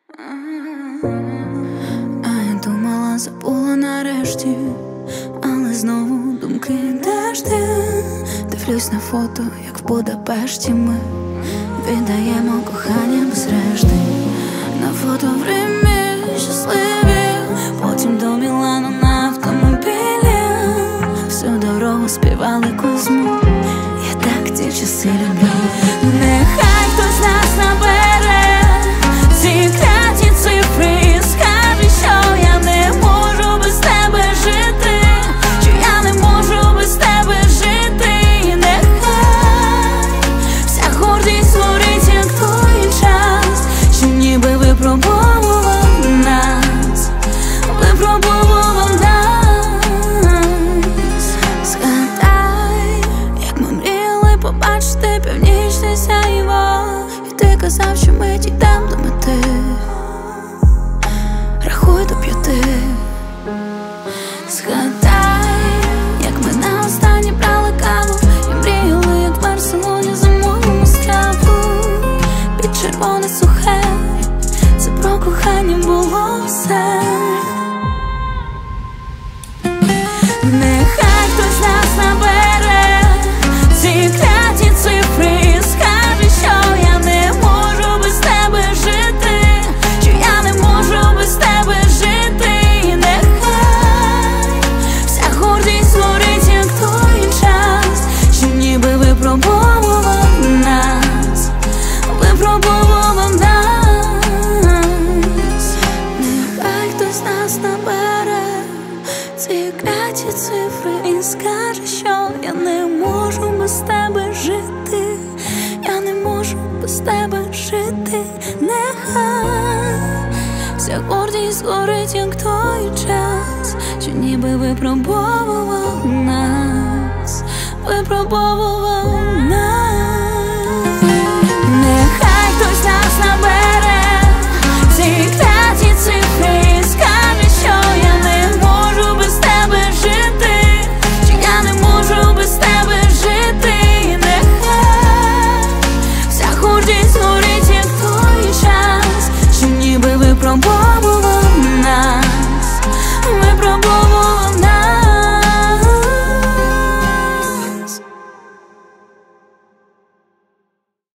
А я думала, забула нарешті, але знову думки, де ж ти? Дивлюсь на фото, як в Будапешті ми віддаємо кохання без решти. На фото в Римі щасливі, потім до Мілану на автомобілі. Всю дорогу співали Кузьму, я так ті часи люблю. Нехай хтось нас набере ці кляті цифри і скаже, що я не можу без тебе жити, що я не можу без тебе жити. Нехай вся гордість творить, як той час, що ніби випробовував нас, випробовував нас. Згадай, як ми мріяли побачити північне сяйво, і ти казав, що ми дійдем до мети. Рахуй до 5. Згадай, як ми на останнє брали каву і мріяли, як в Барселоні замовимо страву під червоне сухе. Це про кохання було все. Нехай хтось нас набере ці кляті цифри і скаже, що я не можу без тебе жити, що я не можу без тебе жити. Нехай вся гордість творить, як той час, що ніби випробовував нас, випробовував нас. Нехай хтось нас набере ці кляті цифри і скаже, що я не можу без тебе жити, я не можу без тебе жити. Нехай вся гордість горить, як той час, що ніби випробовував нас, випробовував